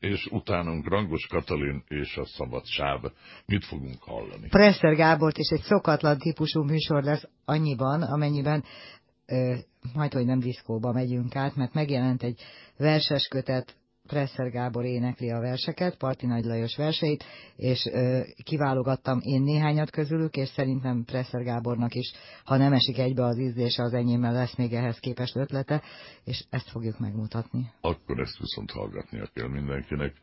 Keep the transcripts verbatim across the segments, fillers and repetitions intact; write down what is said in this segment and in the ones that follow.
és utánunk Rangos Katalin és a Szabad Sáv. Mit fogunk hallani? Presser Gábort is egy szokatlan típusú műsor lesz annyiban, amennyiben ö, majdhogy nem diszkóba megyünk át, mert megjelent egy verses kötet, Presser Gábor énekli a verseket, Parti Nagy Lajos verseit, és ö, kiválogattam én néhányat közülük, és szerintem Presser Gábornak is, ha nem esik egybe az ízlése az enyémmel, lesz még ehhez képest ötlete, és ezt fogjuk megmutatni. Akkor ezt viszont hallgatnia kell mindenkinek.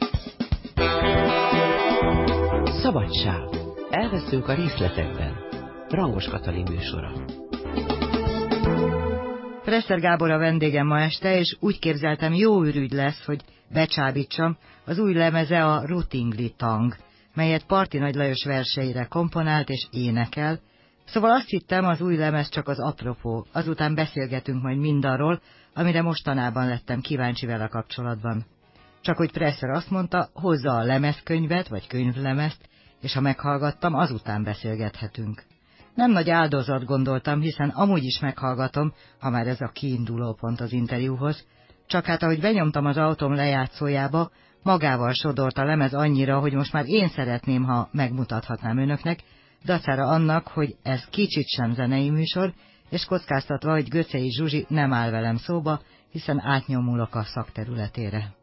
Szabadság. Elveszünk a részletekben. Rangos Katalin műsora. Presser Gábor a vendégem ma este, és úgy képzeltem, jó ürügy lesz, hogy becsábítsam, az új lemeze a Rutingli Tang, melyet Parti Nagy Lajos verseire komponált és énekel. Szóval azt hittem, az új lemez csak az apropó, azután beszélgetünk majd mindarról, amire mostanában lettem kíváncsi vele kapcsolatban. Csak hogy Presser azt mondta, hozza a lemezkönyvet vagy könyvlemezt, és ha meghallgattam, azután beszélgethetünk. Nem nagy áldozat gondoltam, hiszen amúgy is meghallgatom, ha már ez a kiinduló pont az interjúhoz, csak hát ahogy benyomtam az autóm lejátszójába, magával sodort a lemez annyira, hogy most már én szeretném, ha megmutathatnám önöknek, dacára annak, hogy ez kicsit sem zenei műsor, és kockáztatva, hogy Göcsei Zsuzsi nem áll velem szóba, hiszen átnyomulok a szakterületére.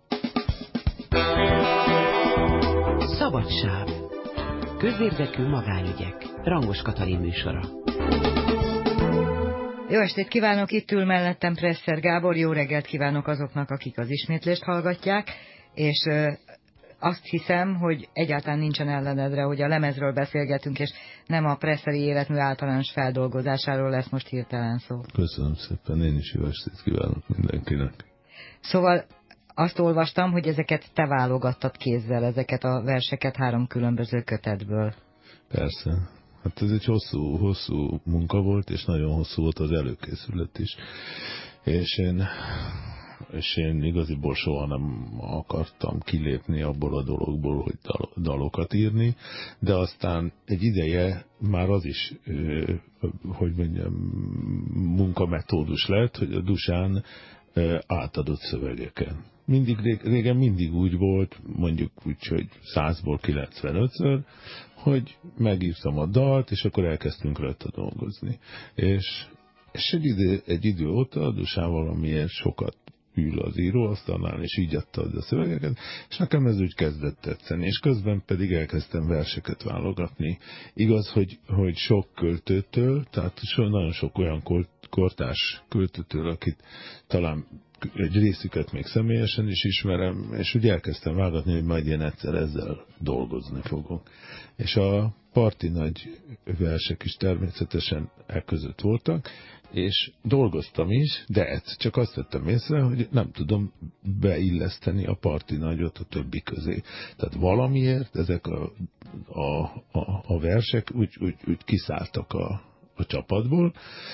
Szabadság. Közérdekű magánügyek. Rangos Katalin műsora. Jó estét kívánok, itt ül mellettem Presser Gábor, jó reggelt kívánok azoknak, akik az ismétlést hallgatják, és ö, azt hiszem, hogy egyáltalán nincsen ellenedre, hogy a lemezről beszélgetünk, és nem a Presseri életmű általános feldolgozásáról lesz most hirtelen szó. Köszönöm szépen, én is jó estét kívánok mindenkinek. Szóval azt olvastam, hogy ezeket te válogattad kézzel, ezeket a verseket három különböző kötetből. Persze. Hát ez egy hosszú, hosszú munka volt, és nagyon hosszú volt az előkészület is. És én, és én igaziból soha nem akartam kilépni abból a dologból, hogy dalokat írni, de aztán egy ideje már az is, hogy mondjam, munkametódus lett, hogy a Dusán átadott szövegeken. Mindig, régen mindig úgy volt, mondjuk úgy, hogy százból kilencvenötször, hogy megírtam a dalt, és akkor elkezdtünk rajta dolgozni. És, és egy, idő, egy idő óta a Dusán valamiért sokat ül az íróasztalnál, és így adta a szövegeket, és nekem ez úgy kezdett tetszeni, és közben pedig elkezdtem verseket válogatni. Igaz, hogy, hogy sok költőtől, tehát so, nagyon sok olyan kortárs költőtől, akit talán egy részüket még személyesen is ismerem, és úgy elkezdtem vágatni, hogy majd én egyszer ezzel dolgozni fogok. És a Parti Nagy versek is természetesen e között voltak, és dolgoztam is, de ezt csak azt vettem észre, hogy nem tudom beilleszteni a Parti Nagyot a többi közé. Tehát valamiért ezek a, a, a, a versek úgy, úgy, úgy kiszálltak a, a csapatból,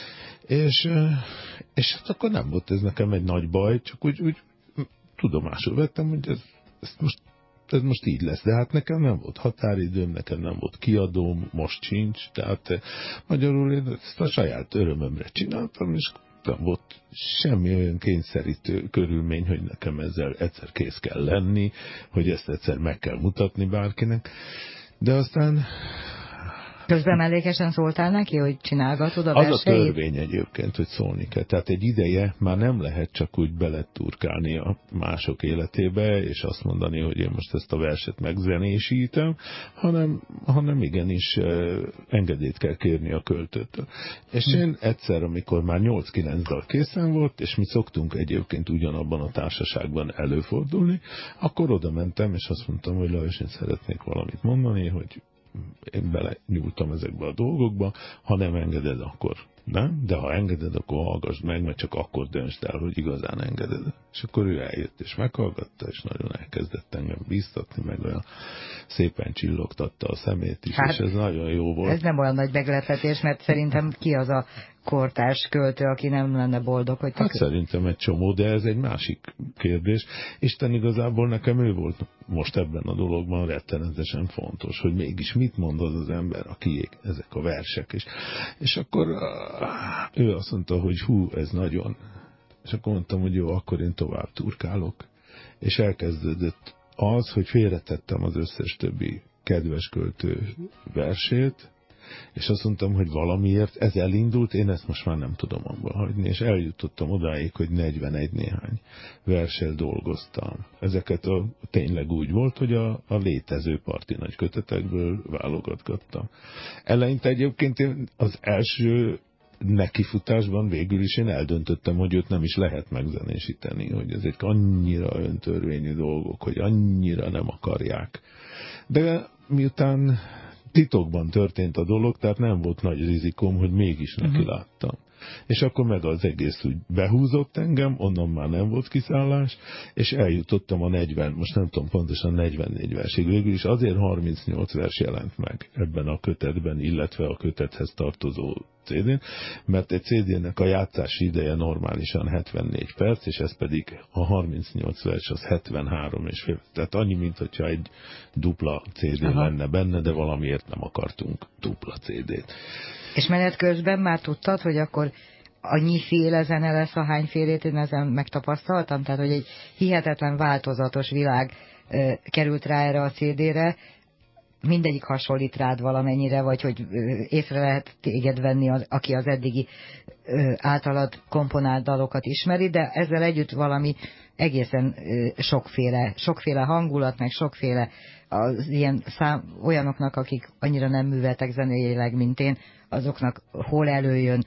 és, és hát akkor nem volt ez nekem egy nagy baj, csak úgy, úgy tudomásul vettem, hogy ez, ez, most, ez most így lesz. De hát nekem nem volt határidőm, nekem nem volt kiadóm, most sincs, tehát magyarul én ezt a saját örömömre csináltam, és nem volt semmi olyan kényszerítő körülmény, hogy nekem ezzel egyszer kész kell lenni, hogy ezt egyszer meg kell mutatni bárkinek. De aztán... Közben mellékesen szóltál neki, hogy csinálgatod a verseit? Az a törvény egyébként, hogy szólni kell. Tehát egy ideje már nem lehet csak úgy beleturkálni a mások életébe, és azt mondani, hogy én most ezt a verset megzenésítem, hanem, hanem igenis engedélyt kell kérni a költőtől. És hm. én egyszer, amikor már nyolc-kilenc dal készen volt, és mi szoktunk egyébként ugyanabban a társaságban előfordulni, akkor oda mentem, és azt mondtam, hogy Lajos, én szeretnék valamit mondani, hogy én bele nyúltam ezekbe a dolgokba, ha nem engeded, akkor nem, de ha engeded, akkor hallgassd meg, mert csak akkor döntsd el, hogy igazán engeded. És akkor ő eljött és meghallgatta, és nagyon elkezdett engem bíztatni, meg olyan szépen csillogtatta a szemét is, hát, és ez nagyon jó volt. Ez nem olyan nagy meglepetés, mert szerintem ki az a kortárs költő, aki nem lenne boldog, hogy... Hát szerintem egy csomó, de ez egy másik kérdés. Isten igazából nekem ő volt most ebben a dologban rettenetesen fontos, hogy mégis mit mond az az ember, aki ezek a versek. És, és akkor ő azt mondta, hogy hú, ez nagyon... És akkor mondtam, hogy jó, akkor én tovább turkálok. és elkezdődött az, hogy félretettem az összes többi kedves költő versét, és azt mondtam, hogy valamiért ez elindult, én ezt most már nem tudom abba hagyni, és eljutottam odáig, hogy negyvenegy néhány verssel dolgoztam. Ezeket a, tényleg úgy volt, hogy a, a létező parti nagy kötetekből válogatgattam. Eleinte egyébként én az első nekifutásban végül is én eldöntöttem, hogy őt nem is lehet megzenésíteni, hogy ezek annyira öntörvényű dolgok, hogy annyira nem akarják. De miután titokban történt a dolog, tehát nem volt nagy rizikóm, hogy mégis neki uh-huh. láttam. És akkor meg az egész úgy behúzott engem, onnan már nem volt kiszállás, és eljutottam a negyven, most nem tudom pontosan negyvennégy versig. Végül is azért harmincnyolc vers jelent meg ebben a kötetben, illetve a kötethez tartozó cé dén, mert egy cé dének a játszási ideje normálisan hetvennégy perc, és ez pedig a harmincnyolc vers az hetvenhárom és fél. Tehát annyi, mint hogyha egy dupla cé dé Aha. lenne benne, de valamiért nem akartunk dupla cé dét. És menet közben már tudtad, hogy akkor annyiféle zene lesz, ahányfélét én ezen megtapasztaltam? Tehát, hogy egy hihetetlen változatos világ ö, került rá erre a cé dére, mindegyik hasonlít rád valamennyire, vagy hogy ö, észre lehet téged venni, az, aki az eddigi ö, általad komponált dalokat ismeri, de ezzel együtt valami egészen ö, sokféle, sokféle hangulat, meg sokféle az ilyen szám, olyanoknak, akik annyira nem műveltek zenéileg, mint én, azoknak hol előjön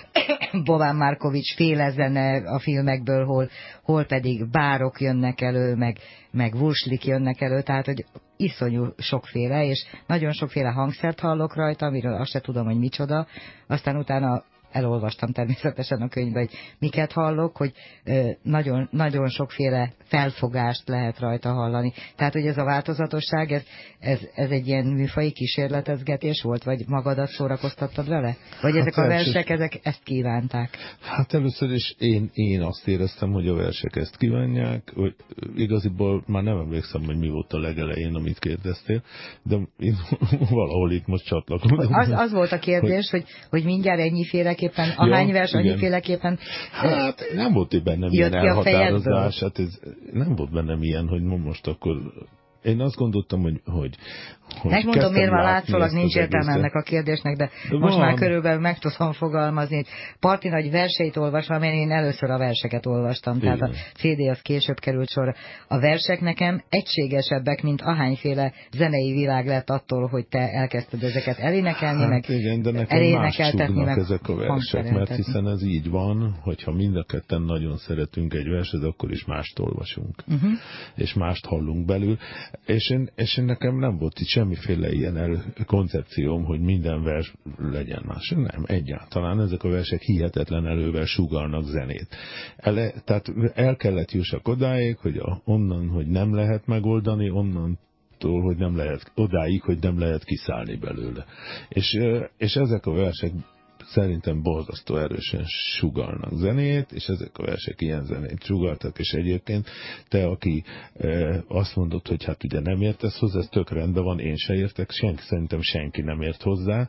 Bobán Markovics féle zene a filmekből, hol, hol pedig bárok jönnek elő, meg, meg vurslik jönnek elő, tehát hogy iszonyú sokféle, és nagyon sokféle hangszert hallok rajta, amiről azt se tudom, hogy micsoda, aztán utána elolvastam természetesen a könyvben, hogy miket hallok, hogy ö, nagyon, nagyon sokféle felfogást lehet rajta hallani. Tehát, hogy ez a változatosság, ez, ez, ez egy ilyen műfaji kísérletezgetés volt, vagy magadat szórakoztattad vele? Vagy hát ezek a versek, ezek ezt kívánták? Hát először is én, én azt éreztem, hogy a versek ezt kívánják, hogy igaziból már nem emlékszem, hogy mi volt a legelején, amit kérdeztél, de én valahol itt most csatlakozom. Az, az volt a kérdés, hogy, hogy, hogy mindjárt ennyiféle Éppen, ahány ja, vers annyiféleképpen hát nem volt bennem ilyen elhatározás, hát ez nem volt bennem ilyen, hogy most akkor én azt gondoltam, hogy... hogy Megmondom, miért van látszólag nincs értelme ennek a kérdésnek, de, de most van. Már körülbelül meg tudom fogalmazni. Parti nagy verseit olvasva, mert én először a verseket olvastam, igen. Tehát a cé dé az később került sorra. A versek nekem egységesebbek, mint ahányféle zenei világ lett attól, hogy te elkezdted ezeket elénekelni, hát meg igen, de nekem más súgnak ezek a versek, mert hiszen ez így van, hogyha mind a ketten nagyon szeretünk egy verset, akkor is mást olvasunk, uh-huh. és mást hallunk belül, és én, és én nekem nem volt itt semmiféle ilyen el, koncepcióm, hogy minden vers legyen más. Nem, egyáltalán ezek a versek hihetetlen elővel sugallnak zenét. Ele, tehát el kellett jussak odáig, hogy a, onnan, hogy nem lehet megoldani, onnan hogy nem lehet, odáig, hogy nem lehet kiszállni belőle. És, és ezek a versek szerintem borzasztó erősen sugallnak zenét, és ezek a versek ilyen zenét sugaltak, és egyébként te, aki e, azt mondod, hogy hát ugye nem értesz hozzá, ez tök rendben van, én se értek, senki, szerintem senki nem ért hozzá,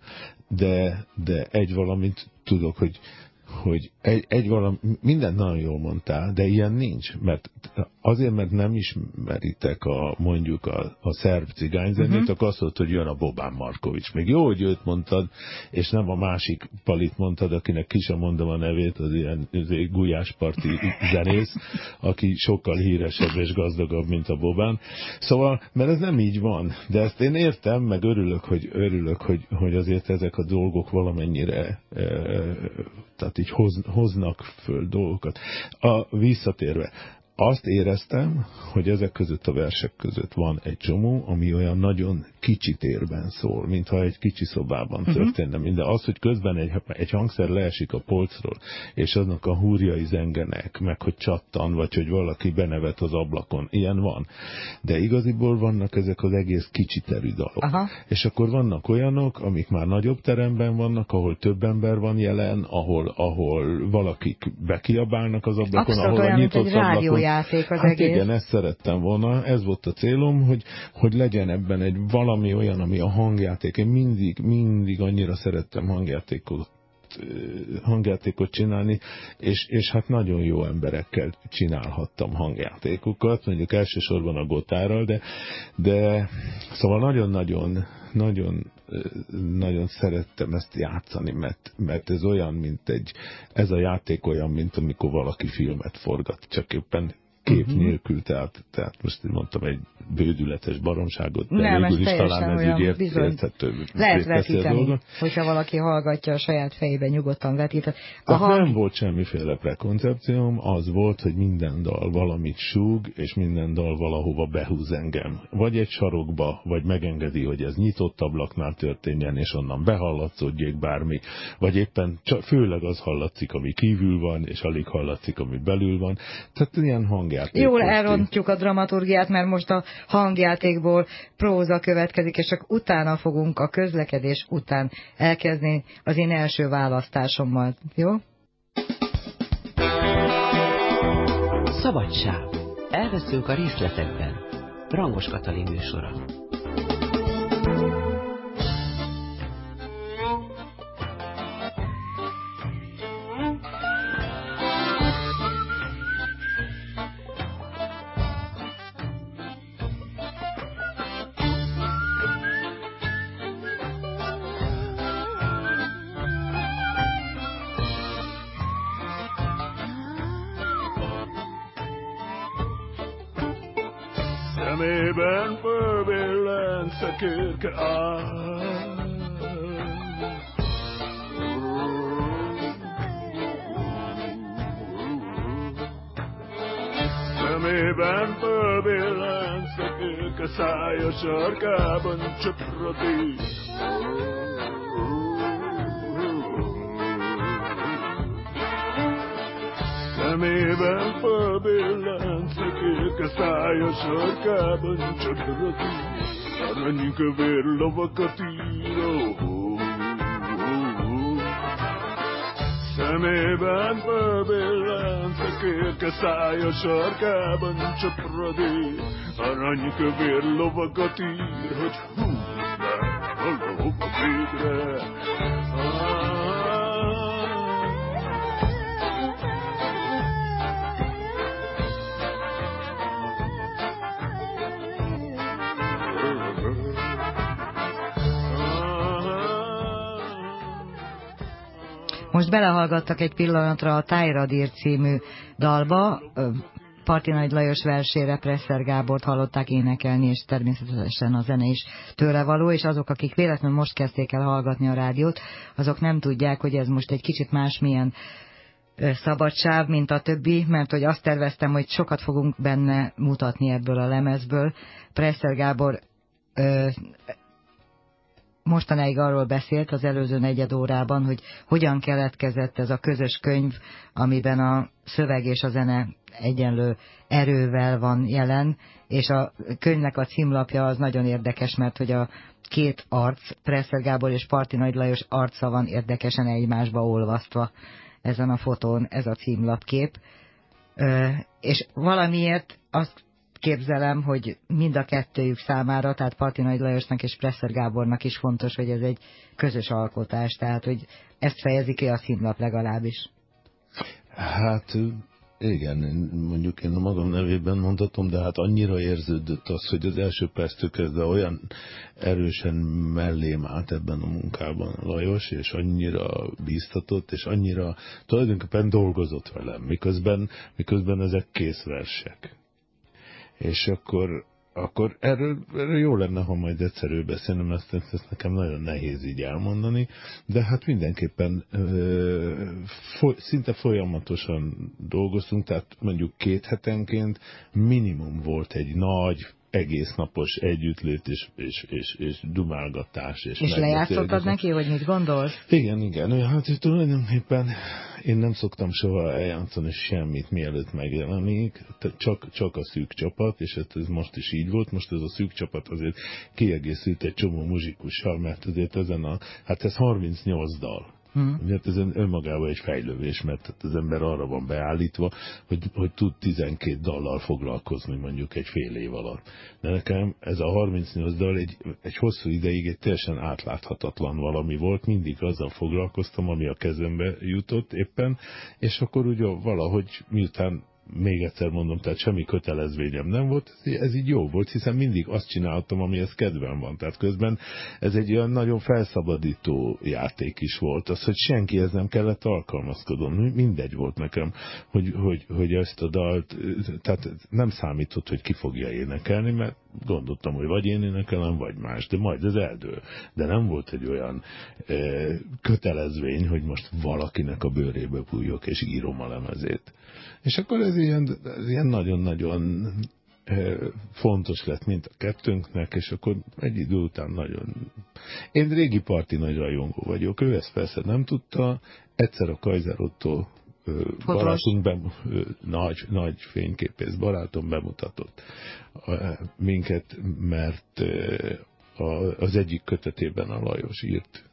de, de egy valamit tudok, hogy hogy egy, egy valami, mindent nagyon jól mondtál, de ilyen nincs, mert azért, mert nem ismeritek a, mondjuk a, a szerb cigányzenét, uh-huh. akkor azt mondod, hogy jön a Bobán Markovics. Még jó, hogy őt mondtad, és nem a másik palit mondtad, akinek ki sem mondom a nevét, az ilyen gulyásparti zenész, aki sokkal híresebb és gazdagabb, mint a Bobán. Szóval, mert ez nem így van, de ezt én értem, meg örülök, hogy, örülök, hogy, hogy azért ezek a dolgok valamennyire e, tehát így hoz, hoznak föl dolgokat. A, visszatérve, azt éreztem, hogy ezek között a versek között van egy csomó, ami olyan nagyon kicsi térben szól, mintha egy kicsi szobában uh-huh. történne minden. Az, hogy közben egy, egy hangszer leesik a polcról, és aznak a húrjai zengenek, meg hogy csattan, vagy hogy valaki benevet az ablakon. Ilyen van. De igaziból vannak ezek az egész kicsi terű dalok. Aha. És akkor vannak olyanok, amik már nagyobb teremben vannak, ahol több ember van jelen, ahol, ahol valakik bekiabálnak az ablakon, abszolút ahol olyan, a nyitott ablakon. Játék az hát egész. Igen, ezt szerettem volna, ez volt a célom, hogy, hogy legyen ebben egy valami olyan, ami a hangjáték. Én mindig, mindig annyira szerettem hangjátékot hangjátékot csinálni, és, és hát nagyon jó emberekkel csinálhattam hangjátékokat, mondjuk elsősorban a Gotárral, de, de szóval nagyon-nagyon nagyon, nagyon szerettem ezt játszani, mert, mert ez olyan, mint egy, ez a játék olyan, mint amikor valaki filmet forgat, csak éppen kép uh-huh. nélkül, tehát, tehát most mondtam egy bődületes baromságot, de nem, végül is talán ez úgy ért, érthető. Lehet vetíteni, hogyha valaki hallgatja a saját fejében, nyugodtan vetített. Hang... Nem volt semmiféle prekoncepcióm, az volt, hogy minden dal valamit súg, és minden dal valahova behúz engem. Vagy egy sarokba, vagy megengedi, hogy ez nyitott ablaknál történjen, és onnan behallatszódjék bármi, vagy éppen csak, főleg az hallatszik, ami kívül van, és alig hallatszik, ami belül van. Tehát ilyen hang jól elrontjuk a dramaturgiát, mert most a hangjátékból próza következik, és csak utána fogunk a közlekedés után elkezdeni az én első választásommal. Jó? Szabadság. Elveszünk a részletekben. Rangos Katalin műsora. Szemében fölbillen szekérke áll. Szemében fölbillen szekérke, szája sarkában csaprodik. Szemében fölbillen szekérke, szája sarkában csaprodik. Aranykövér lovakat ír. Szemében fölbillen szekérke, szája sarkában csaprodik. Aranykövér lovakat ír, hogy húzzák a lova végre. Most belehallgattak egy pillanatra a Tájradír című dalba, Parti Nagy Lajos versére Presser Gábort hallották énekelni, és természetesen a zene is tőle való, és azok, akik véletlenül most kezdték el hallgatni a rádiót, azok nem tudják, hogy ez most egy kicsit másmilyen szabadság, mint a többi, mert hogy azt terveztem, hogy sokat fogunk benne mutatni ebből a lemezből. Presser Gábor ö, mostanáig arról beszélt az előző negyed órában, hogy hogyan keletkezett ez a közös könyv, amiben a szöveg és a zene egyenlő erővel van jelen, és a könyvnek a címlapja az nagyon érdekes, mert hogy a két arc, Presser Gábor és Parti Nagy Lajos arca van érdekesen egymásba olvasztva ezen a fotón, ez a címlapkép. Ö, és valamiért azt képzelem, hogy mind a kettőjük számára, tehát Parti Nagy Lajosnak és Presser Gábornak is fontos, hogy ez egy közös alkotás, tehát hogy ezt fejezi ki a címlap legalábbis. Hát igen, mondjuk én a magam nevében mondhatom, de hát annyira érződött az, hogy az első perctől kezdve olyan erősen mellém állt ebben a munkában Lajos, és annyira bíztatott, és annyira tulajdonképpen dolgozott velem, miközben, miközben ezek kész versek. És akkor, akkor erről, erről jó lenne, ha majd egyszerű beszélnem, ezt, ezt nekem nagyon nehéz így elmondani, de hát mindenképpen ö, foly, szinte folyamatosan dolgoztunk, tehát mondjuk két hetenként minimum volt egy nagy, egész napos együttlét és, és, és, és dumálgatás. És, és lejátszottad neki, hogy mit gondolsz? Igen, igen. Hát tulajdonképpen én nem szoktam soha eljátszani semmit, mielőtt megjelenik, csak, csak a szűk csapat, és ez most is így volt. Most ez a szűk csapat azért kiegészült egy csomó muzsikussal, mert azért ezen a, hát ez harmincnyolc dal. Hmm. Ugye ez önmagában egy fejlődés, mert az ember arra van beállítva, hogy, hogy tud tizenkét dallal foglalkozni mondjuk egy fél év alatt. De nekem ez a harmincnyolc dal egy, egy hosszú ideig egy teljesen átláthatatlan valami volt, mindig azzal foglalkoztam, ami a kezembe jutott éppen, és akkor ugye valahogy miután még egyszer mondom, tehát semmi kötelezvényem nem volt, ez így jó volt, hiszen mindig azt csináltam, amihez kedvem van. Tehát közben ez egy olyan nagyon felszabadító játék is volt, az, hogy senkihez nem kellett alkalmazkodnom. Mindegy volt nekem, hogy, hogy, hogy ezt a dalt, tehát nem számított, hogy ki fogja énekelni, mert gondoltam, hogy vagy én énekelem, vagy más, de majd ez eldől. De nem volt egy olyan e, kötelezvény, hogy most valakinek a bőrébe bújjok, és írom a lemezét. És akkor ez ilyen, ez ilyen nagyon-nagyon e, fontos lett, mint a kettőnknek, és akkor egy idő után nagyon... Én régi parti nagy rajongó vagyok, ő ezt persze nem tudta, egyszer a Kaiser Otto barátunk, be, nagy, nagy fényképész barátom bemutatott minket, mert az egyik kötetében a Lajos írt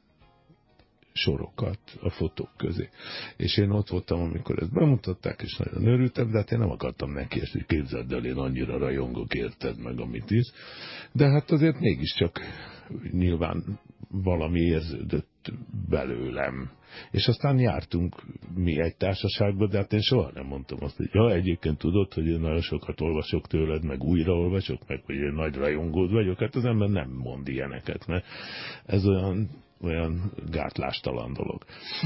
sorokat a fotók közé. És én ott voltam, amikor ezt bemutatták, és nagyon örültem, de hát én nem akartam neki ezt, hogy képzeld el, én annyira rajongok, érted meg, amit is. De hát azért mégiscsak nyilván valami érződött belőlem. És aztán jártunk mi egy társaságba, de hát én soha nem mondtam azt, hogy ja, egyébként tudod, hogy én nagyon sokat olvasok tőled, meg újra olvasok, meg hogy én nagy rajongód vagyok. Hát az ember nem mond ilyeneket, mert ez olyan, olyan gátlástalan dolog.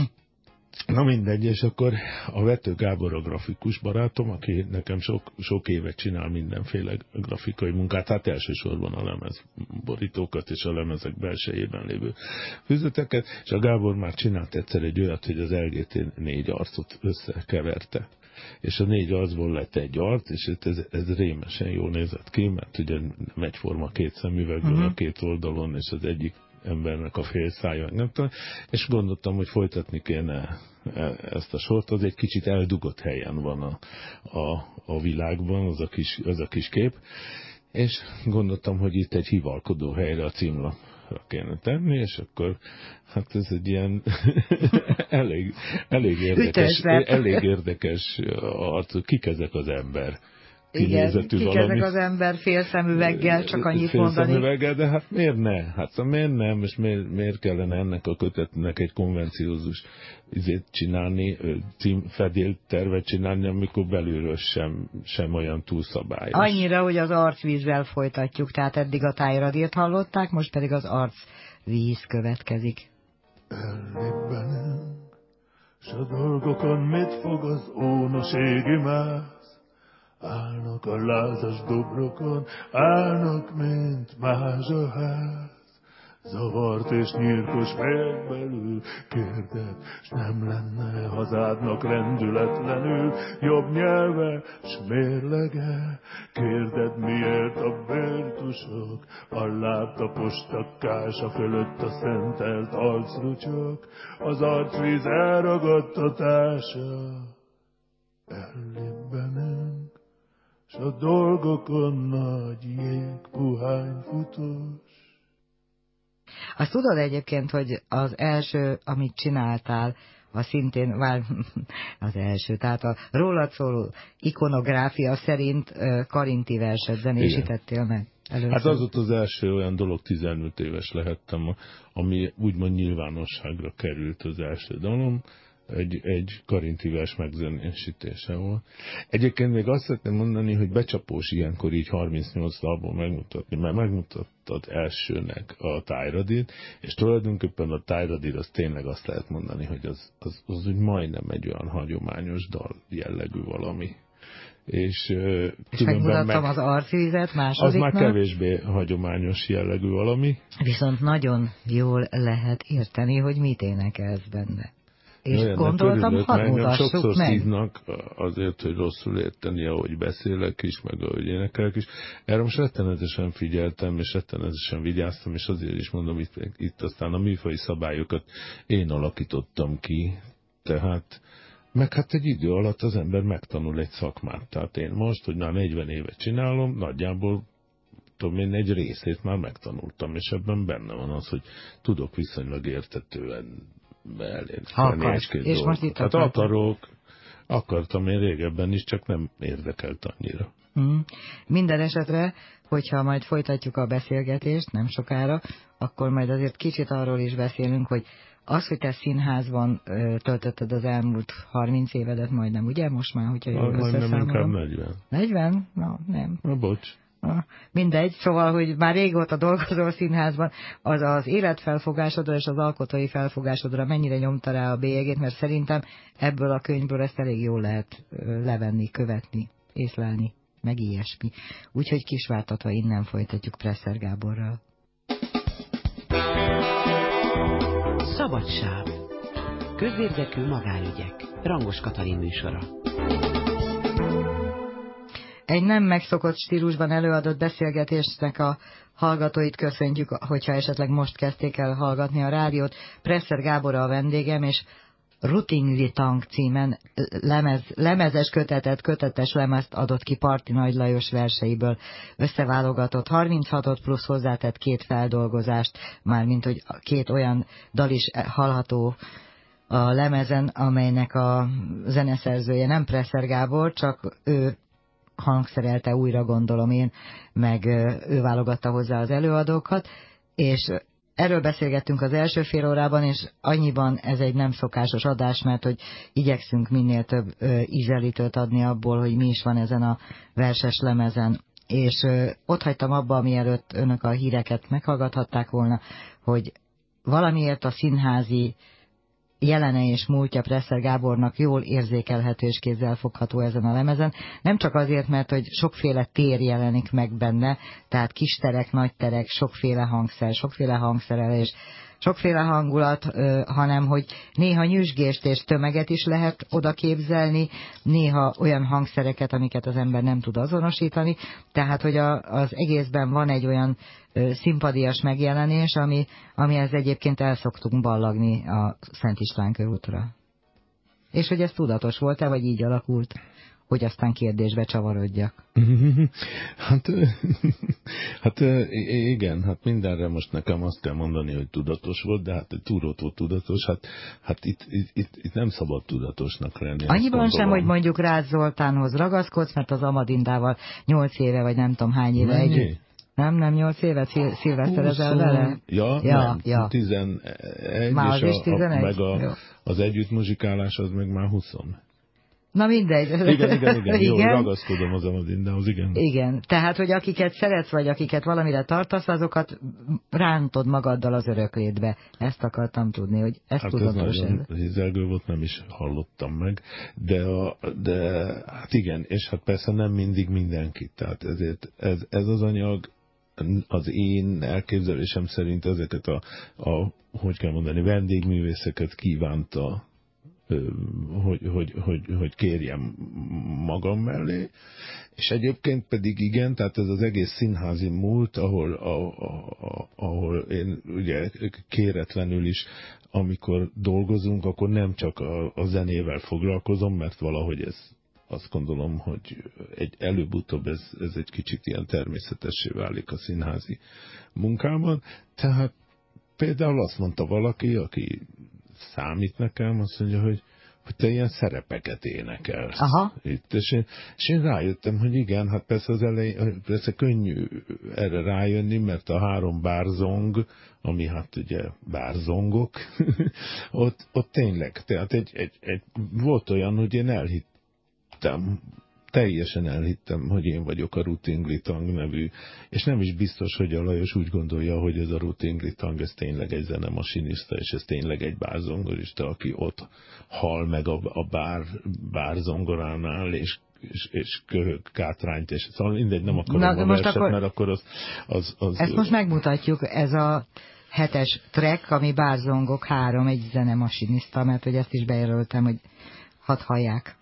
Na mindegy, és akkor a Vető Gábor a grafikus barátom, aki nekem sok, sok évet csinál mindenféle grafikai munkát, hát elsősorban a lemezborítókat és a lemezek belsejében lévő füzeteket, és a Gábor már csinált egyszer egy olyat, hogy az el gé té négy arcot összekeverte. És a négy arcból lett egy arc, és ez, ez rémesen jól nézett ki, mert ugye nem egyforma két szemüvegből uh-huh. a két oldalon, és az egyik embernek a fél szája, nem tudom, és gondoltam, hogy folytatni kéne ezt a sort, az egy kicsit eldugott helyen van a, a, a világban, az a, kis, az a kis kép, és gondoltam, hogy itt egy hivalkodó helyre a címlapra kéne tenni, és akkor hát ez egy ilyen elég, elég érdekes, elég érdekes arc, kik ezek az ember. Igen, kik ezek az ember félszemüveggel, csak annyit mondani. Félszemüveggel, de hát miért ne? Hát szóval miért nem, és miért, miért kellene ennek a kötetnek egy konvenciózus izét csinálni, címfedél tervet csinálni, amikor belülről sem, sem olyan túlszabályos. Annyira, hogy az arcvízvel folytatjuk, tehát eddig a tájradírt hallották, most pedig az arcvíz következik. Ellibbenünk, s a dolgokon mit fog az ónos égi mász? Állnak a lázas dobrokon, állnak, mint más a ház. Zavart és nyírkos fejek belül, kérded, s nem lenne hazádnak rendületlenül jobb nyelve, s mérlege. Kérded, miért a bértusok, a lábtapos takkása fölött a szentelt arcrucsok, az arcvíz elragadtatása. Ellibbenünk, s a dolgokon nagy jég puhány futós. Azt tudod egyébként, hogy az első, amit csináltál, a szintén, vár, az első, tehát a rólad szóló ikonográfia szerint karinti verset zenésítettél meg először. Hát az volt az első olyan dolog, tizenöt éves lehettem, ami úgymond nyilvánosságra került az első dalom. Egy, egy karinti vers megzenésítése volt. Egyébként még azt szeretném mondani, hogy becsapós ilyenkor így harmincnyolc dalból megmutatni, mert megmutattad elsőnek a tájradírt, és tulajdonképpen a tájradír az tényleg azt lehet mondani, hogy az, az, az úgy majdnem egy olyan hagyományos dal jellegű valami. És, és megmutattam meg, az arcvizet másodiknak. Az már kevésbé hagyományos jellegű valami. Viszont nagyon jól lehet érteni, hogy mit énekelsz benne. És Olyan, gondoltam, hadd mutassuk sokszor meg. szívnak azért, hogy rosszul érteni, ahogy beszélek is, meg ahogy énekelek is. Erre most rettenetesen figyeltem, és rettenetesen vigyáztam, és azért is mondom, itt, itt aztán a műfai szabályokat én alakítottam ki, tehát meg hát egy idő alatt az ember megtanul egy szakmát. Tehát én most, hogy már negyven évet csinálom, nagyjából tudom én, egy részét már megtanultam, és ebben benne van az, hogy tudok viszonylag értetően elérni egy-két és most itt hát akarok, akartam én régebben is, csak nem érdekelt annyira. Mm. Minden esetre, hogyha majd folytatjuk a beszélgetést nem sokára, akkor majd azért kicsit arról is beszélünk, hogy az, hogy te színházban ö, töltötted az elmúlt harminc évedet majdnem, ugye? Most már, hogyha jól összeszámolom. Inkább negyven. negyven? Na, nem. Na, bocs. Na, mindegy, szóval, hogy már régóta dolgozol színházban, az az életfelfogásodra és az alkotói felfogásodra mennyire nyomta rá a bélyegét, mert szerintem ebből a könyvből ezt elég jól lehet ö, levenni, követni, észlelni, meg ilyesmi. Úgyhogy kisvártatva innen folytatjuk Presser Gáborral. Szabadsáv. Közérdekű magánügyek. Rangos Katalin műsora. Egy nem megszokott stílusban előadott beszélgetésnek a hallgatóit köszöntjük, hogyha esetleg most kezdték el hallgatni a rádiót. Presser Gábor a vendégem, és Routing Tang címen lemez, lemezes kötetet, kötetes lemezt adott ki Parti Nagy Lajos verseiből összeválogatott harminchatot plusz hozzátett két feldolgozást, mármint hogy két olyan dal is hallható a lemezen, amelynek a zeneszerzője nem Presser Gábor, csak ő hangszerelte újra, gondolom én, meg ő válogatta hozzá az előadókat, és erről beszélgettünk az első fél órában, és annyiban ez egy nem szokásos adás, mert hogy igyekszünk minél több ö, ízelítőt adni abból, hogy mi is van ezen a verses lemezen. És ö, ott hagytam abba, mielőtt önök a híreket meghallgathatták volna, hogy valamiért a színházi jelene és múltja Presser Gábornak jól érzékelhető és kézzelfogható ezen a lemezen. Nem csak azért, mert hogy sokféle tér jelenik meg benne, tehát kis terek, nagy terek, sokféle hangszer, sokféle hangszerelés, sokféle hangulat, hanem hogy néha nyüzsgést és tömeget is lehet oda képzelni, néha olyan hangszereket, amiket az ember nem tud azonosítani, tehát hogy a, az egészben van egy olyan szimpadias megjelenés, ami, amihez egyébként el szoktunk ballagni a Szent István körútra. És hogy ez tudatos volt-e, vagy így alakult, hogy aztán kérdésbe csavarodjak? Hát, hát igen, hát mindenre most nekem azt kell mondani, hogy tudatos volt, de hát egy túrótól tudatos, hát, hát itt, itt, itt, itt nem szabad tudatosnak lenni. Annyiban sem, hogy mondjuk Rácz Zoltánhoz ragaszkodsz, mert az Amadindával nyolc éve, vagy nem tudom hány éve Mennyi? együtt. Nem, nem nyolc évet szilveszterezel vele? Ja, ja, nem, ja. tizenegy, már és a, a, meg a, az együttmuzsikálás az meg már húsz. Na mindegy. Igen, igen, igen, jó, igen. Ragaszkodom az Amadindához, igen. Igen, tehát, hogy akiket szeretsz, vagy akiket valamire tartasz, azokat rántod magaddal az öröklétbe. Ezt akartam tudni, hogy ez hát tudatos. Ez nagyon hízelgő volt, nem is hallottam meg, de, a, de hát igen, és hát persze nem mindig mindenkit, tehát ezért ez, ez az anyag az én elképzelésem szerint ezeket a, a hogy kell mondani, vendégművészeket kívánta, Hogy, hogy, hogy, hogy kérjem magam mellé, és egyébként pedig igen, tehát ez az egész színházi múlt, ahol, a, a, a, ahol én ugye kéretlenül is, amikor dolgozunk, akkor nem csak a, a zenével foglalkozom, mert valahogy ez azt gondolom, hogy egy előbb-utóbb ez, ez egy kicsit ilyen természetessé válik a színházi munkában, tehát például azt mondta valaki, aki számít nekem, azt mondja, hogy, hogy te ilyen szerepeket énekelsz. Aha. Itt, és, én, és én rájöttem, hogy igen, hát persze az elején, persze könnyű erre rájönni, mert a három bárzong, ami hát ugye bárzongok, ott, ott tényleg, tehát egy, egy, egy, volt olyan, hogy én elhittem, teljesen elhittem, hogy én vagyok a Routing Tang nevű, és nem is biztos, hogy a Lajos úgy gondolja, hogy ez a Routing Tang, ez tényleg egy zenemasinista, és ez tényleg egy bárzongorista, aki ott hal meg a, a bár, bárzongoránál, és és, és köhög kátrányt, és szóval mindegy, nem akarom Na, a verset, akkor, mert akkor az, az, az... Ezt most megmutatjuk, ez a hetes track, ami bárzongok három, egy zenemasinista, mert hogy ezt is bejelöltem, hogy hadd hallják.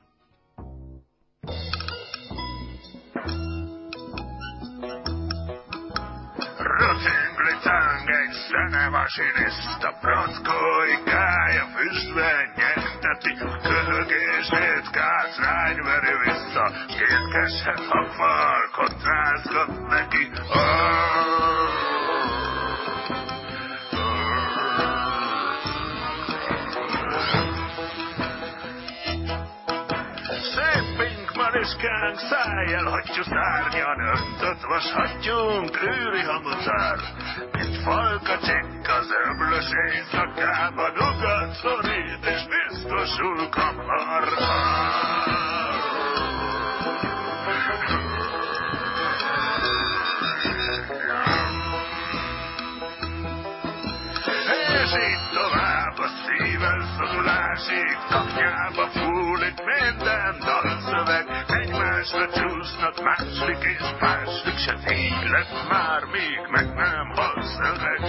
Routing Tang, egy zenemasinista, brockói kája füstben nyegteti, köhögését kátrány veri vissza, két keset habfarkot rázgat neki. Oh, oh, oh. Macskánk szájjel hattyú szárnyan, öntött vashattyúnk őri hamucar, mint falka csikk az öblös éjszakában, ugat szorít és biztosul kamar. És így tovább a szívvel szorulásig, taknyába fúlik minden dalszöveg, egymásra csúsznak máslik és máslik, se így lesz már, míg meg nem hal szöveg.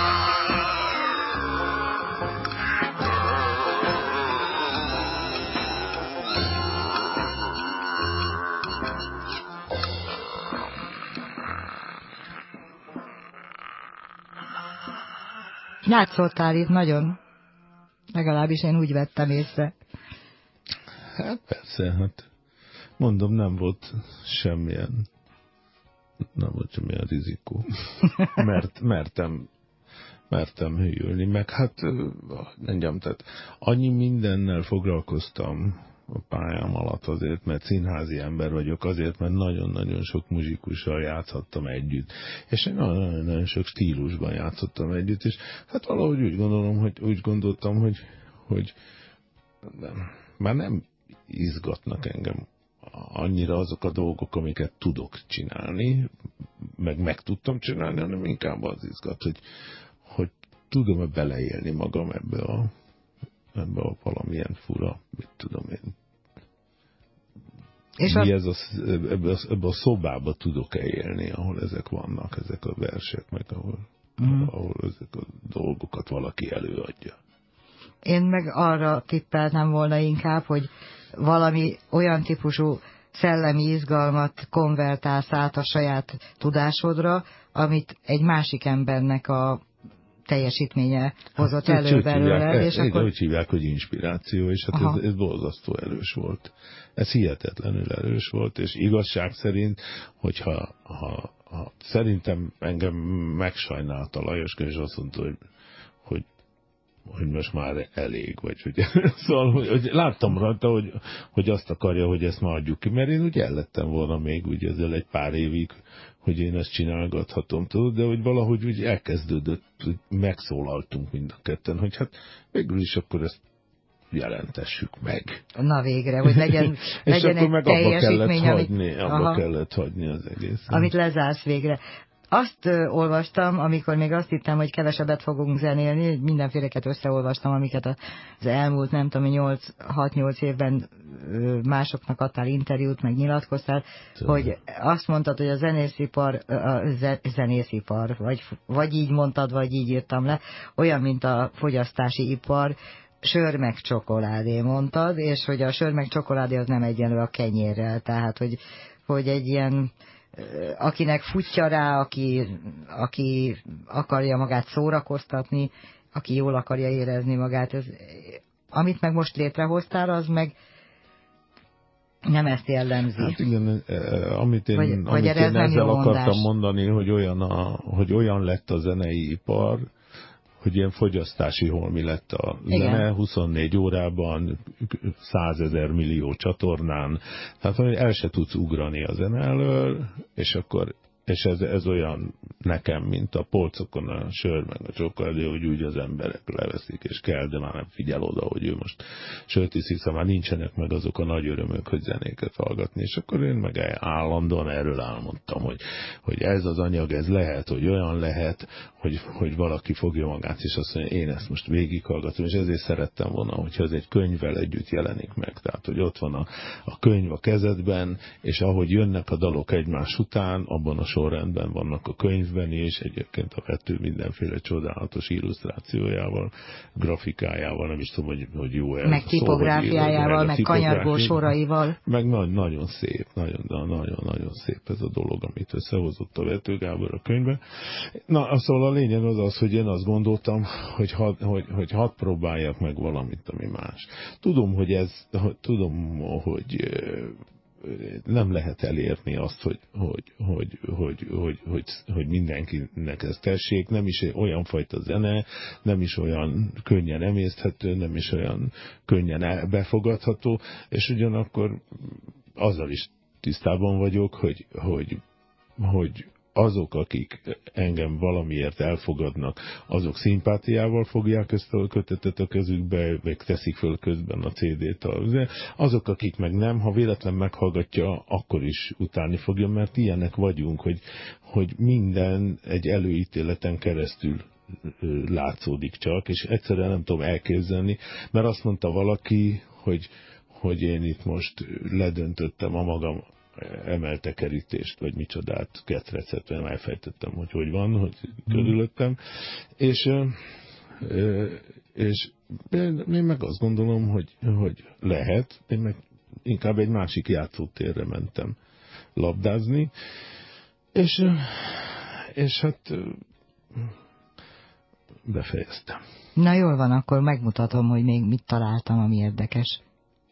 Játszottál itt nagyon, legalábbis én úgy vettem észre. Hát persze, hát mondom, nem volt semmilyen, nem volt semmilyen rizikó. Mert, mertem, mertem hűlni, meg hát mondjam, tehát annyi mindennel foglalkoztam a pályám alatt azért, mert színházi ember vagyok, azért, mert nagyon-nagyon sok muzsikussal játszhattam együtt. És nagyon-nagyon sok stílusban játszottam együtt, és hát valahogy úgy gondolom, hogy úgy gondoltam, hogy, hogy nem, már nem izgatnak engem annyira azok a dolgok, amiket tudok csinálni, meg meg tudtam csinálni, hanem inkább az izgat, hogy, hogy tudom-e beleélni magam ebbe a ebbe a valamilyen fura, mit tudom én. És mi a... ez a, ebbe, a, ebbe a szobába tudok-e élni, ahol ezek vannak, ezek a versek, meg ahol, mm. ahol ezek a dolgokat valaki előadja. Én meg arra tippeltem volna inkább, hogy valami olyan típusú szellemi izgalmat konvertálsz át a saját tudásodra, amit egy másik embernek a teljesítménye hozott hát, elő belőle. És akkor... Úgy hívják, hogy inspiráció, és hát ez, ez borzasztó erős volt. Ez hihetetlenül erős volt, és igazság szerint, hogyha ha, ha, szerintem engem megsajnálta Lajos, és azt mondta, hogy, hogy, hogy most már elég, vagy hogy, szóval, hogy, hogy láttam rajta, hogy, hogy azt akarja, hogy ezt már adjuk ki, mert én úgy ellettem volna még úgy ezzel egy pár évig, hogy én ezt csinálgathatom, tudod, de hogy valahogy úgy elkezdődött, hogy megszólaltunk mind a ketten, hogy hát végül is akkor ezt jelentessük meg. Na végre, hogy legyen, és legyen akkor egy meg teljesítmény, abba kellett, amit, hagyni, abba kellett hagyni az egész. Amit lezársz végre. Azt ö, olvastam, amikor még azt hittem, hogy kevesebbet fogunk zenélni, mindenféleket összeolvastam, amiket az elmúlt, nem tudom, hat-nyolc évben ö, másoknak adtál interjút, meg nyilatkoztál, Tudom. hogy azt mondtad, hogy a zenészipar, a zenészipar, vagy, vagy így mondtad, vagy így írtam le, olyan, mint a fogyasztási ipar, sör meg csokoládé mondtad, és hogy a sör meg csokoládé az nem egyenlő a kenyérrel, tehát hogy, hogy egy ilyen akinek futja rá, aki, aki akarja magát szórakoztatni, aki jól akarja érezni magát. Ez, amit meg most létrehoztál, az meg nem ezt jellemzi. Hát igen, amit én, vagy, amit vagy én ezzel akartam mondás. mondani, hogy olyan, a, hogy olyan lett a zenei ipar, hogy ilyen fogyasztási holmi lett a zene, igen. huszonnégy órában, százezer millió csatornán, tehát hogy el se tudsz ugrani a zene elől, és akkor és ez, ez olyan nekem, mint a polcokon a sör, meg a csokoládé, hogy úgy az emberek leveszik, és kell, de már nem figyel oda, hogy ő most sört iszik, szóval már nincsenek meg azok a nagy örömök, hogy zenéket hallgatni, és akkor én meg állandóan erről álmodtam, hogy, hogy ez az anyag, ez lehet, hogy olyan lehet, hogy, hogy valaki fogja magát, és azt mondja, én ezt most végighallgatom, és ezért szerettem volna, hogyha ez egy könyvvel együtt jelenik meg, tehát, hogy ott van a, a könyv a kezedben, és ahogy jönnek a dalok egymás után, abban a sorrendben vannak a könyvben is, egyébként a vető mindenféle csodálatos illusztrációjával, grafikájával, nem is tudom, hogy, hogy jó ez. Meg tipográfiájával, meg kanyargó soraival. Meg nagyon, nagyon szép, nagyon-nagyon szép ez a dolog, amit összehozott a Vető Gábor a könyvbe. Na, szóval a lényeg az az, hogy én azt gondoltam, hogy hadd hogy, hogy had próbáljak meg valamit, ami más. Tudom, hogy ez, tudom, hogy nem lehet elérni azt, hogy, hogy, hogy, hogy, hogy, hogy, hogy mindenkinek ez tessék, nem is olyan fajta zene, nem is olyan könnyen emészthető, nem is olyan könnyen befogadható, és ugyanakkor azzal is tisztában vagyok, hogy, hogy, hogy azok, akik engem valamiért elfogadnak, azok szimpátiával fogják ezt a kötetet a kezükbe, meg teszik föl közben a cé dét. Azok, akik meg nem, ha véletlen meghallgatja, akkor is utálni fogja, mert ilyenek vagyunk, hogy, hogy minden egy előítéleten keresztül látszódik csak, és egyszerűen nem tudom elképzelni, mert azt mondta valaki, hogy, hogy én itt most ledöntöttem a magam emelte kerítést, vagy micsodát, ketrecet, nem elfejtettem, hogy hogy van, hogy körülöttem, és, és én meg azt gondolom, hogy, hogy lehet, én meg inkább egy másik játszótérre mentem labdázni, és, és hát befejeztem. Na jól van, akkor megmutatom, hogy még mit találtam, ami érdekes.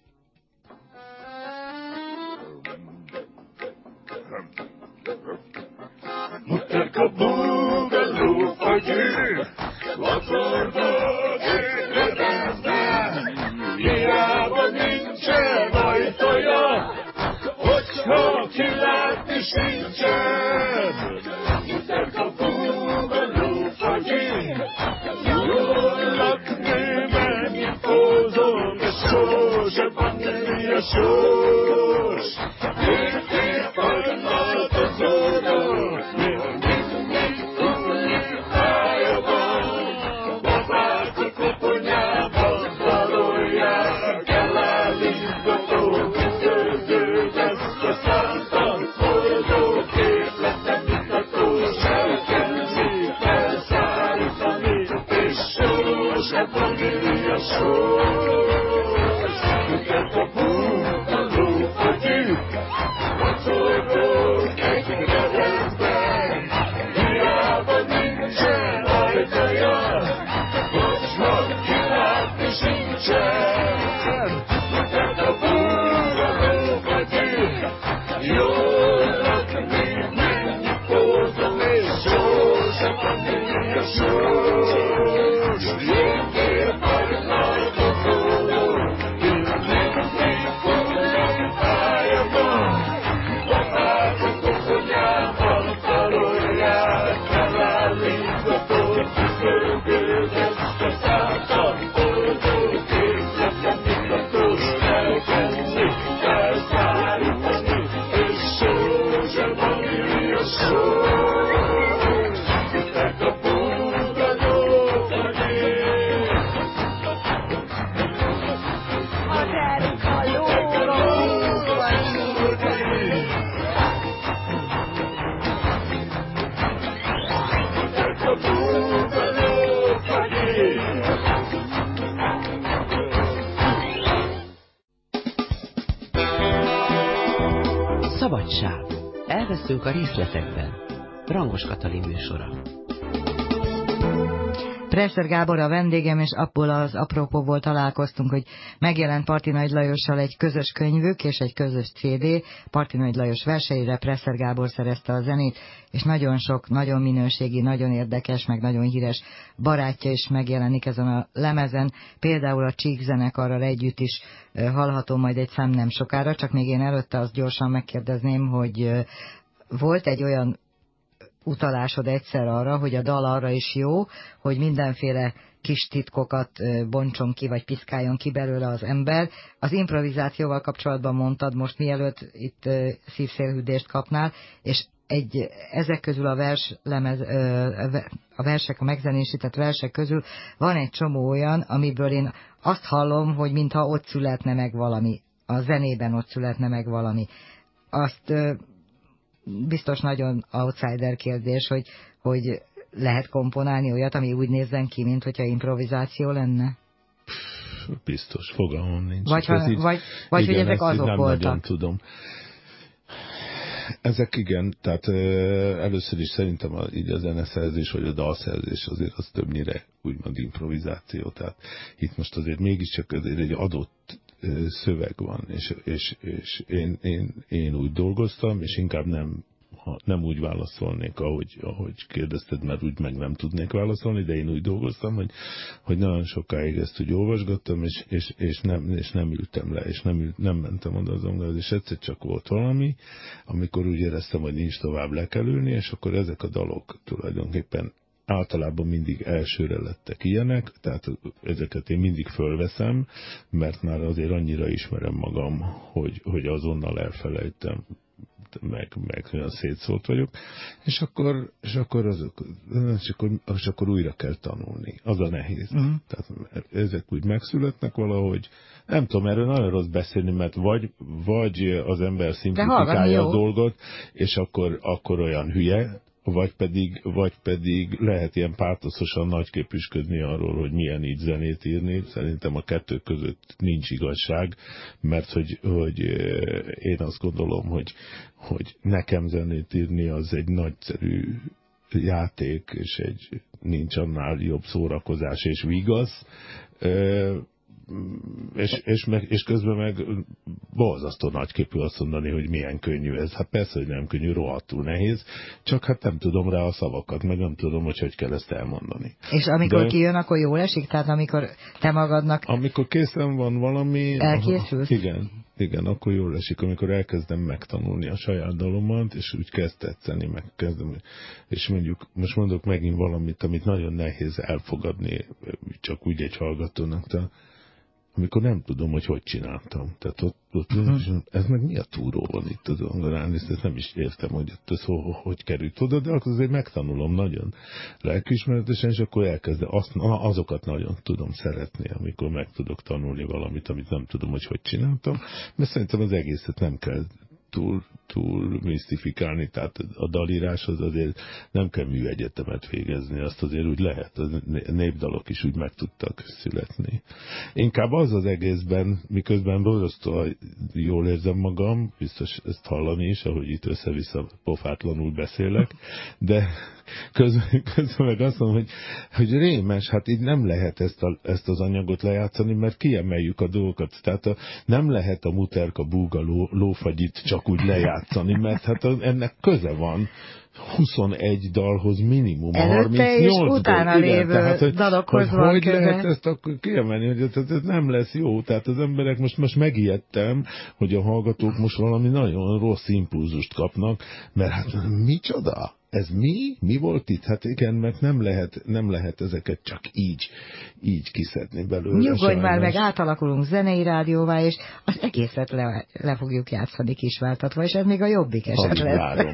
Muterka búgaló fagyű, vacorgod és ledezve, hiába nincsen ajtaja, hogyha kilátni sincsen. Muterka búgaló fagyű, jól lakni menni pózom, és sose panni a sós. Érti hajnalt az óra, Szabadság. Elveszünk a részletekben. Rangos Katalin műsora. Presser Gábor a vendégem, és abból az apropóból találkoztunk, hogy megjelent Parti Nagy Lajossal egy közös könyvük és egy közös cé dé. Parti Nagy Lajos verseire Presser Gábor szerezte a zenét, és nagyon sok, nagyon minőségi, nagyon érdekes, meg nagyon híres barátja is megjelenik ezen a lemezen. Például a Csík zenekarral együtt is hallható majd egy szám nem sokára, csak még én előtte azt gyorsan megkérdezném, hogy volt egy olyan utalásod egyszer arra, hogy a dal arra is jó, hogy mindenféle kis titkokat bontson ki, vagy piszkáljon ki belőle az ember. Az improvizációval kapcsolatban mondtad most, mielőtt itt szívszélhűdést kapnál, és egy, ezek közül a, vers, lemez, a versek, a megzenésített versek közül van egy csomó olyan, amiből én azt hallom, hogy mintha ott születne meg valami, a zenében ott születne meg valami. Azt biztos nagyon outsider kérdés, hogy, hogy lehet komponálni olyat, ami úgy nézzen ki, mint hogyha improvizáció lenne? Biztos, fogalmam nincs. Vagy, ha, így, vagy, vagy igen, hogy ezek azok nem voltak. Nagyon tudom. Ezek igen, tehát először is szerintem a, így a zeneszerzés, vagy a dalszerzés azért az többnyire úgymond improvizáció, tehát itt most azért mégiscsak azért egy adott szöveg van, és, és, és én, én, én úgy dolgoztam, és inkább nem ha nem úgy válaszolnék, ahogy, ahogy kérdezted, mert úgy meg nem tudnék válaszolni, de én úgy dolgoztam, hogy, hogy nagyon sokáig ezt úgy olvasgattam, és, és, és, nem, és nem ültem le, és nem, ült, nem mentem oda az zongorához, és egyszer csak volt valami, amikor úgy éreztem, hogy nincs tovább, le kell ülni, és akkor ezek a dalok tulajdonképpen általában mindig elsőre lettek ilyenek, tehát ezeket én mindig fölveszem, mert már azért annyira ismerem magam, hogy, hogy azonnal elfelejtem, meg, meg olyan szétszólt vagyok, és akkor, és akkor, azok, és akkor, és akkor újra kell tanulni. Az a nehéz. Uh-huh. Tehát ezek úgy megszületnek valahogy. Nem tudom, erről nagyon rossz beszélni, mert vagy, vagy az ember szimplifikálja a dolgot, és akkor, akkor olyan hülye, vagy pedig, vagy pedig lehet ilyen pártoszosan nagyképűsködni arról, hogy milyen így zenét írni. Szerintem a kettő között nincs igazság, mert hogy, hogy én azt gondolom, hogy, hogy nekem zenét írni az egy nagyszerű játék, és egy nincs annál jobb szórakozás és vigasz. És, és, meg, és közben meg borzasztó nagyképű azt mondani, hogy milyen könnyű ez. Hát persze, hogy nem könnyű, rohadtul nehéz, csak hát nem tudom rá a szavakat, meg nem tudom, hogy hogy kell ezt elmondani. És amikor De, kijön, akkor jól esik? Tehát amikor te magadnak... Amikor készen van valami... Elkészülsz? Igen, igen, akkor jól esik, amikor elkezdem megtanulni a saját dalomat, és úgy kezd tetszeni, meg kezdem, és mondjuk, most mondok megint valamit, amit nagyon nehéz elfogadni, csak úgy egy hallgatónak, tehát amikor nem tudom, hogy hogy csináltam. Tehát ott, ott uh-huh. ez meg mi a túró van itt az zongorán, és ezt nem is értem, hogy ez hogy, hogy került oda, de akkor azért megtanulom nagyon lelkiismeretesen, és akkor elkezdem. Azt, azokat nagyon tudom szeretni, amikor meg tudok tanulni valamit, amit nem tudom, hogy hogy csináltam, mert szerintem az egészet nem kell túl, túl misztifikálni, tehát a dalíráshoz azért nem kell műegyetemet végezni, azt azért úgy lehet, a népdalok is úgy meg tudtak születni. Inkább az az egészben, miközben borzasztóan jól érzem magam, biztos ezt hallani is, ahogy itt össze-vissza pofátlanul beszélek, de közben, közben meg azt mondom, hogy, hogy rémes, hát így nem lehet ezt, a, ezt az anyagot lejátszani, mert kiemeljük a dolgokat, tehát a, nem lehet a muterka búga ló, lófagyit csak úgy lejátszani, mert hát a, ennek köze van huszonegy dalhoz minimum, a harmincnyolc és utána igen, lévő tehát, hogy, dalokhoz hogy van hogy köze. lehet ezt akkor kiemelni, hogy ez, ez nem lesz jó, tehát az emberek most, most megijedtem, hogy a hallgatók most valami nagyon rossz impulzust kapnak, mert hát micsoda? Ez mi? Mi volt itt? Hát igen, mert nem lehet, nem lehet ezeket csak így, így kiszedni belőle. Nyugodj már meg, átalakulunk zenei rádióvá, és az egészet le, le fogjuk játszani kisváltatva, és ez még a jobbik eset lesz.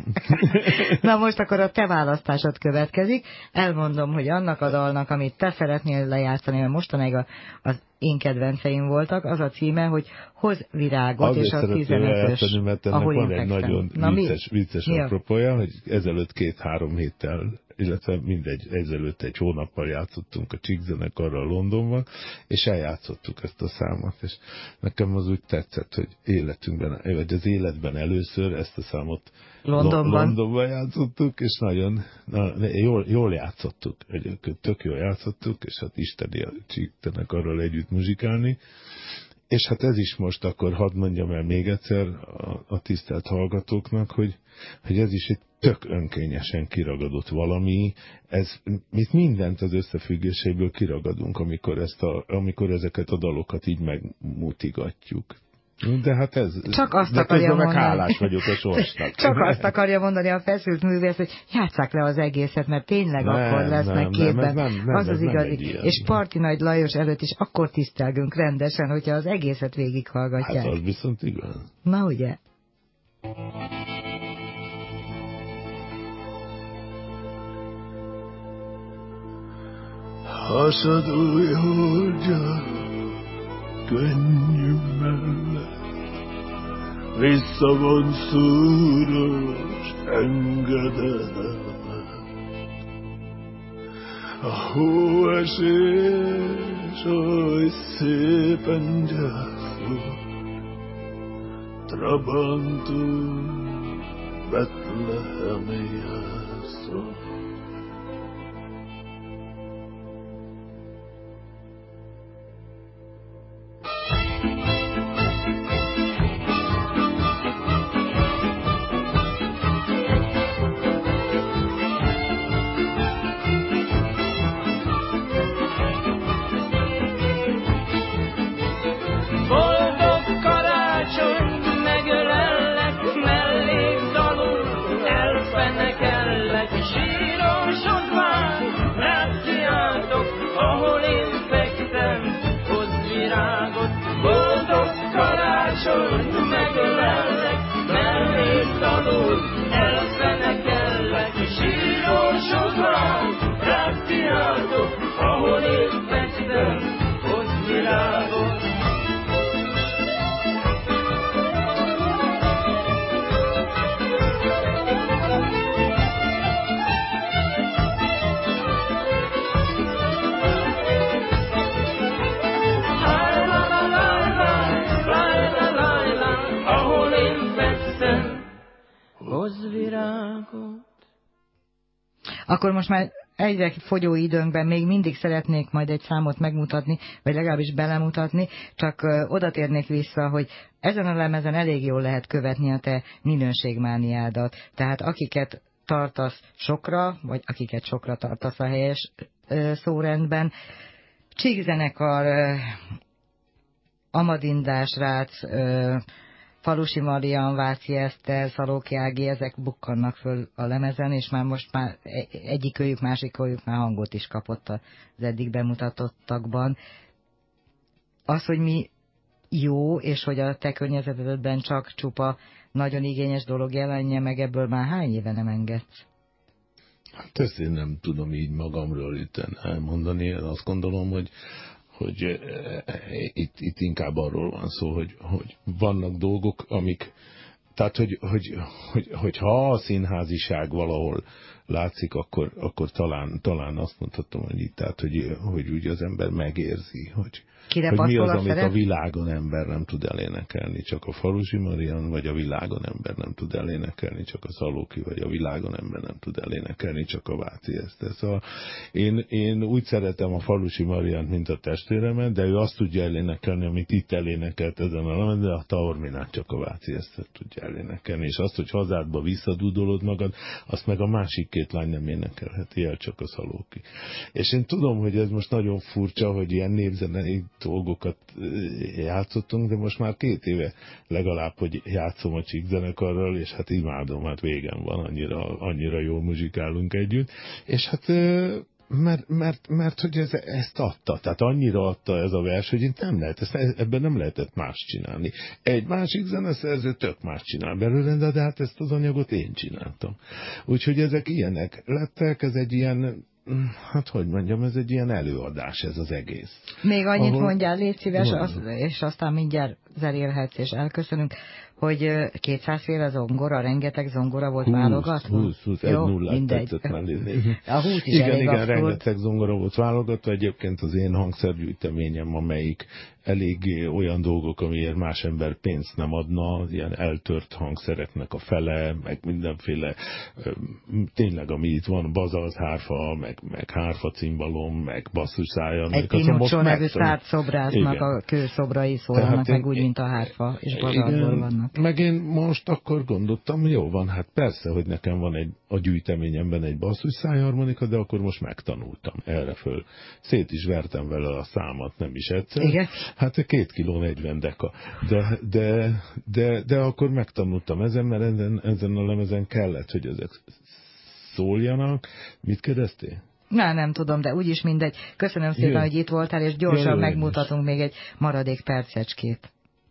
Na most akkor a te választásod következik. Elmondom, hogy annak a dalnak, amit te szeretnél lejátszani, mert mostanáig az én kedvenceim voltak, az a címe, hogy Hoz virágot, azért és a tizenötös, mert ennek van egy nagyon Na, vicces, vicces mi? apropója, hogy ezelőtt két-három héttel, illetve mindegy, ezelőtt egy hónappal játszottunk a Chick zenekarral Londonban, és eljátszottuk ezt a számot, és nekem az úgy tetszett, hogy életünkben, vagy az életben először ezt a számot Londonban, Londonban játszottuk, és nagyon na, jól, jól játszottuk, egyébként tök jól játszottuk, és hát isteni a Chick zenekarral együtt muzsikálni. És hát ez is most akkor hadd mondjam el még egyszer a, a tisztelt hallgatóknak, hogy, hogy ez is egy tök önkényesen kiragadott valami, ez, mit mindent az összefüggéséből kiragadunk, amikor, ezt a, amikor ezeket a dalokat így megmutigatjuk. De hát ez, csak azt de akarja közben mondani. meg hálás vagyok a sorsnak. Csak azt akarja mondani a feszült művész, hogy játsszák le az egészet, mert tényleg nem, akkor lesznek nem, képben. Nem, nem, nem, az az igazi. És Parti Nagy Lajos előtt is akkor tisztelgünk rendesen, hogyha az egészet végighallgatják. Hát az viszont igaz. Na ugye? Hasad új holdja, könnyű mellett, visszavon szúros engedelmet. A hóesés oly szépen gyászol, Trabantul Betlehemi jászol. túl, elfenekellek a sírósokban, rád kiáltok, ahol én fekszem, hozd virágot. Akkor most már egyre fogyó időnkben még mindig szeretnék majd egy számot megmutatni, vagy legalábbis belemutatni, csak oda térnék vissza, hogy ezen a lemezen elég jól lehet követni a te minőségmániádat. Tehát akiket tartasz sokra, vagy akiket sokra tartasz a helyes szórendben, Csíkzenekar, Amadindás Rác, Falusi Marian, Váci Eszter, Szalóki Ági, ezek bukkannak föl a lemezen, és már most már egyikőjük, másikőjük már hangot is kapott az eddig bemutatottakban. Az, hogy mi jó, és hogy a te környezetedben csak csupa nagyon igényes dolog jelenje meg, ebből már hány éve nem engedsz? Hát ezt én nem tudom így magamról itt elmondani. Én azt gondolom, hogy hogy itt, itt inkább arról van szó, hogy, hogy vannak dolgok, amik, tehát, hogy, hogy, hogy, hogy ha a színháziság valahol látszik, akkor, akkor talán, talán azt mondhatom, hogy itt, tehát, hogy, hogy úgy az ember megérzi, hogy, hogy mi az, amit szeret? A világon ember nem tud elénekelni, csak a Falusi Marian, vagy a világon ember nem tud elénekelni, csak a Szalóki, vagy a világon ember nem tud elénekelni, csak a Váci Eszter. Szóval én, én úgy szeretem a Falusi Mariant, mint a testvéremet, de ő azt tudja elénekelni, amit itt elénekelt ezen a lemezen, de a Taorminát csak a Váci Eszter tudja elénekelni. És azt, hogy hazádba visszadudolod magad, azt meg a másik két lány nem énekelheti el, csak a Szalóki. És én tudom, hogy ez most nagyon furcsa, hogy ilyen népzenei dolgokat játszottunk, de most már két éve legalább, hogy játszom a Csíkzenekarral, és hát imádom, hát végem van, annyira, annyira jól muzsikálunk együtt, és hát mert, mert, mert hogy ez, ezt adta, tehát annyira adta ez a vers, hogy itt nem lehet, ezt, ebben nem lehetett más csinálni. Egy másik zeneszerző tök más csinál belőle, de hát ezt az anyagot én csináltam. Úgyhogy ezek ilyenek lettek, ez egy ilyen, hát hogy mondjam, ez egy ilyen előadás, ez az egész. Még annyit ahol... mondjál, légy szíves, az, és aztán mindjárt zerélhetsz, és elköszönünk, hogy kétszázféle zongora, rengeteg zongora volt válogatva. húsz, húsz, egy nullát tetszett mellé. A húsz is igen, elég igen, abszurd. rengeteg zongora volt válogatva, egyébként az én hangszergyűjteményem, amelyik eléggé olyan dolgok, amiért más ember pénzt nem adna, ilyen eltört hangszereknek a fele, meg mindenféle, tényleg ami itt van, bazalt hárfa, meg, meg hárfa cimbalom, meg basszusszája. Egy Pinuccio nevű szárt szobrásznak a kőszobrai szólalnak meg úgy, mint a hárfa, és bazaltból vannak. Meg én most akkor gondoltam, jó van, hát persze, hogy nekem van egy, a gyűjteményemben egy basszusszájharmonika, de akkor most megtanultam erre föl. Szét is vertem vele a számat, nem is egyszer. Igen. Hát két kiló negyven deka. De, de, de, de akkor megtanultam ezen, mert ezen, ezen a lemezen kellett, hogy ezek szóljanak. Mit kérdeztél? Na, nem tudom, de úgyis mindegy. Köszönöm szépen, Jö. hogy itt voltál, és gyorsan Jö, megmutatunk még egy maradék percecskét.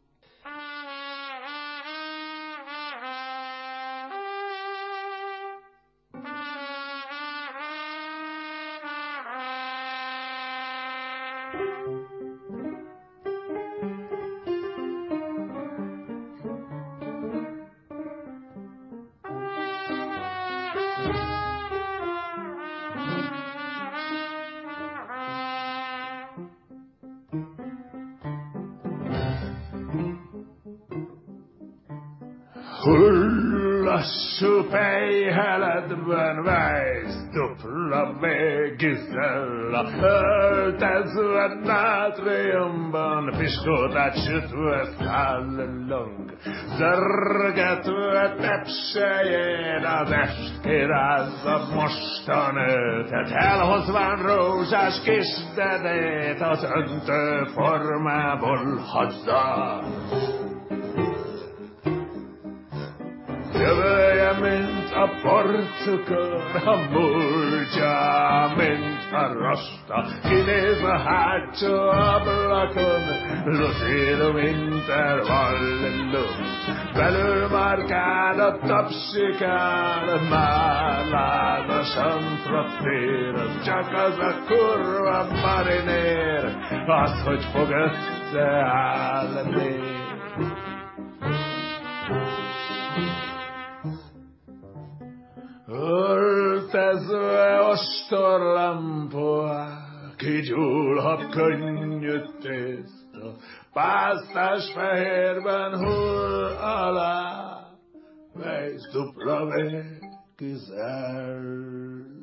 Hullassú pejheledben vejsz, dupla végizella, öltezve nátriumban, piskótát sütve szállunk, zörgetve tepsején az est kirázza mostan őtet, elhozván rózsás kis dedét az öntő formából haza. Jövője, mint a porcukor, a múltja, mint a rasta, kinéz a hátsó ablakon, Lucero intervallum, belül márkál, tapsikál, már lázasan frottér, az csak az a kurva marinér, az, hogy fog összeállni. Öltezve ostorlampa, kigyúlhat könnyű tészta, pásztás fehérben hull alá, mely dupla végkizel.